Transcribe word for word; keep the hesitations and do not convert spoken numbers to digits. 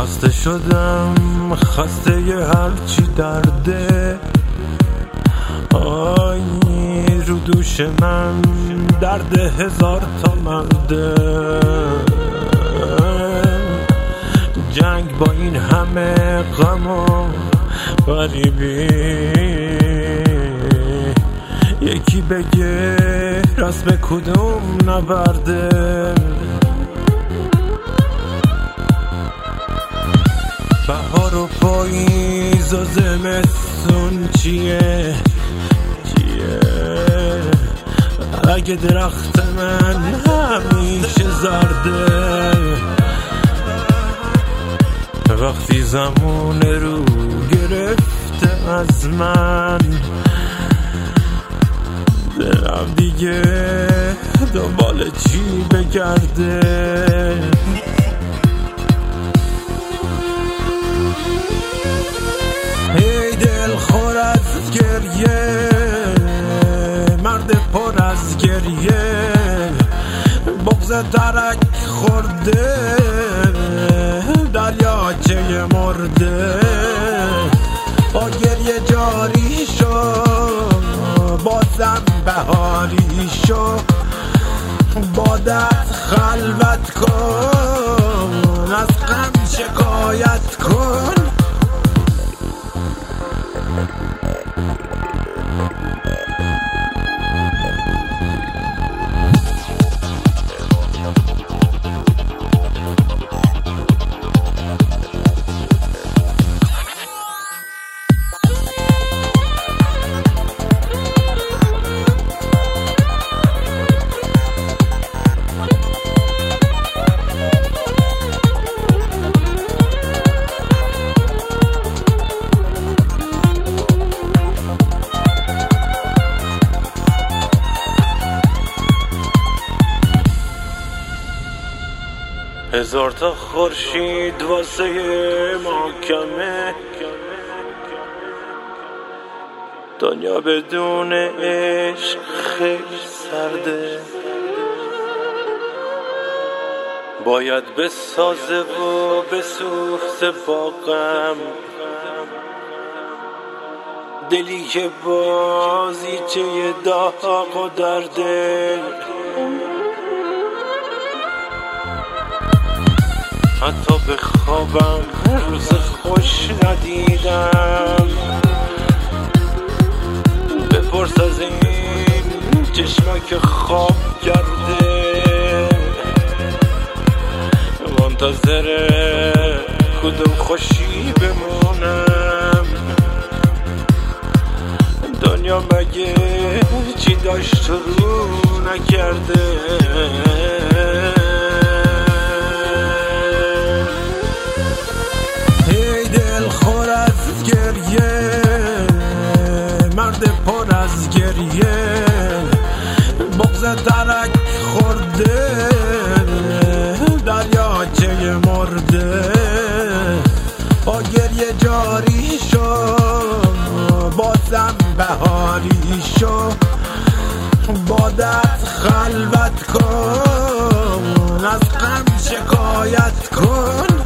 خسته شدم، خسته ی هرچی درده. آی رو دوش من درد هزار تا مرده. جنگ با این همه غم و غریبی، یکی بگه رسم کدوم نبرده. بهار و پاییز و زمستون چیه چیه اگه درخت من همیشه زرده. وقتی زمان رو گرفته از من، دلم دیگه دنبال چی بگرده. ای دل خور از گریه، مرد پر از گریه، بغض ترک خورده، دریاچه مرده. با گریه جاری شو، بازم بهاری شو، بادت خلوت کن، از غم شکایت کن. هزار تا خورشید واسه ما کمه، دنیا بدون عشق خیلی سرده. باید بسازه و بسوخته با غم، دلی که بازیچه داغ و درده. حتی به خوابم روز خوش ندیدم، بپرس از این چشما که خواب کرده. منتظر کدوم خوشی بمونم، دنیا مگه چی داشت رو نکرده. مرد پر از گریه، بغض ترک خورده، دریاچه مرده. با گریه جاری شو، بازم بهاری شو، بادت خلوت کن، از غم شکایت کن.